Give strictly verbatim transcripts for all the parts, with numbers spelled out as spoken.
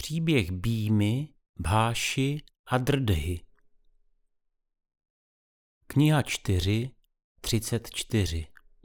Příběh Bhímy, Bháši a Drdhy. Kniha čtyři, třicet čtyři.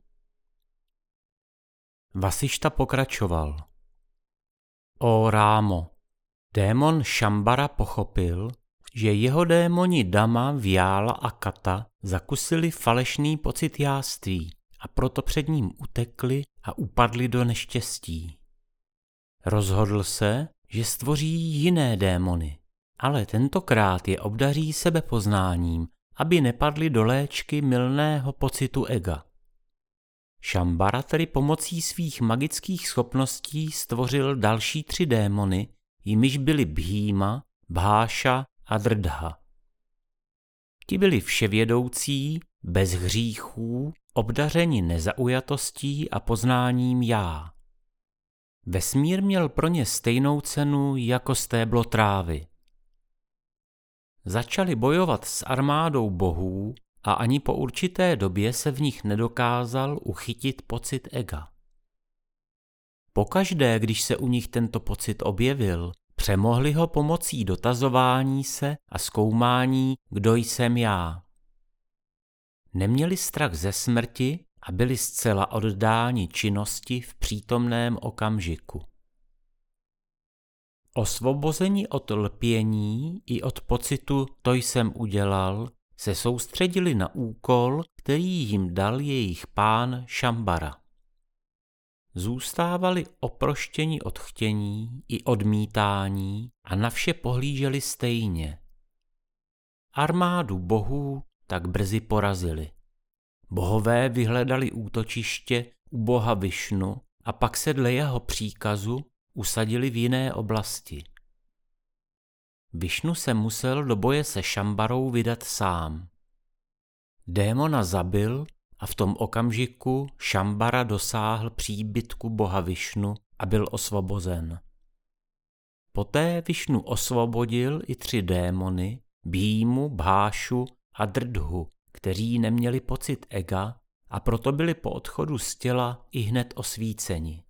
Vasišta pokračoval. O Rámo, démon Šambara pochopil, že jeho démoni Dama, Vyála a Kata zakusili falešný pocit jáství a proto před ním utekli a upadli do neštěstí. Rozhodl se, že stvoří jiné démony, ale tentokrát je obdaří sebepoznáním, aby nepadli do léčky mylného pocitu ega. Šambara tedy pomocí svých magických schopností stvořil další tři démony, jimiž byli Bhíma, Bháša a Drdha. Ti byli vševědoucí, bez hříchů, obdařeni nezaujatostí a poznáním já. Vesmír měl pro ně stejnou cenu jako stéblo trávy. Začali bojovat s armádou bohů a ani po určité době se v nich nedokázal uchytit pocit ega. Pokaždé, když se u nich tento pocit objevil, přemohli ho pomocí dotazování se a zkoumání, kdo jsem já. Neměli strach ze smrti a byli zcela oddáni činnosti v přítomném okamžiku. Osvobozeni od lpění i od pocitu to jsem udělal, se soustředili na úkol, který jim dal jejich pán Šambara. Zůstávali oproštěni od chtění i odmítání a na vše pohlíželi stejně. Armádu bohů tak brzy porazili. Bohové vyhledali útočiště u boha Višnu a pak se dle jeho příkazu usadili v jiné oblasti. Višnu se musel do boje se Šambarou vydat sám. Démona zabil a v tom okamžiku Šambara dosáhl příbytku boha Višnu a byl osvobozen. Poté Višnu osvobodil i tři démony, Bhímu, Bhášu a Drdhu, kteří neměli pocit ega a proto byli po odchodu z těla ihned osvíceni.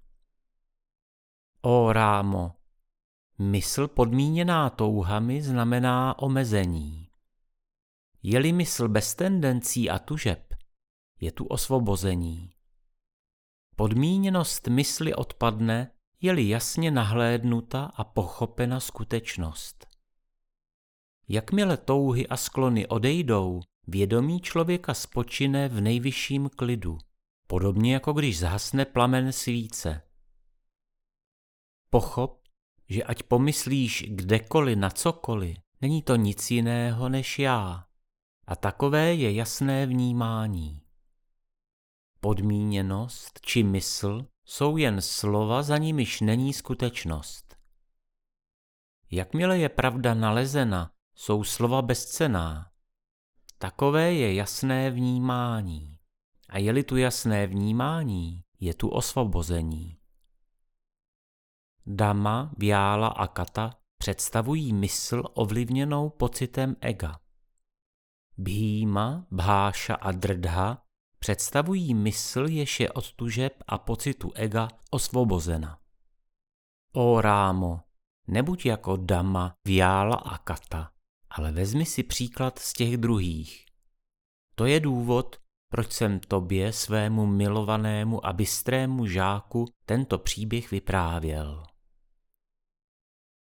O Rámo, mysl podmíněná touhami znamená omezení. Je-li mysl bez tendencí a tužeb, je tu osvobození. Podmíněnost mysli odpadne, je-li jasně nahlédnuta a pochopena skutečnost. Jakmile touhy a sklony odejdou, vědomí člověka spočine v nejvyšším klidu, podobně jako když zhasne plamen svíce. Pochop, že ať pomyslíš kdekoliv na cokoliv, není to nic jiného než já. A takové je jasné vnímání. Podmíněnost či mysl jsou jen slova, za nimiž není skutečnost. Jakmile je pravda nalezena, jsou slova bezcenná. Takové je jasné vnímání. A je-li tu jasné vnímání, je tu osvobození. Dama, Vyála a Kata představují mysl ovlivněnou pocitem ega. Bhíma, Bháša a Drdha představují mysl, jež je od tužeb a pocitu ega osvobozena. O Rámo, nebuď jako Dama, Vyála a Kata, ale vezmi si příklad z těch druhých. To je důvod, proč jsem tobě, svému milovanému a bystrému žáku, tento příběh vyprávěl.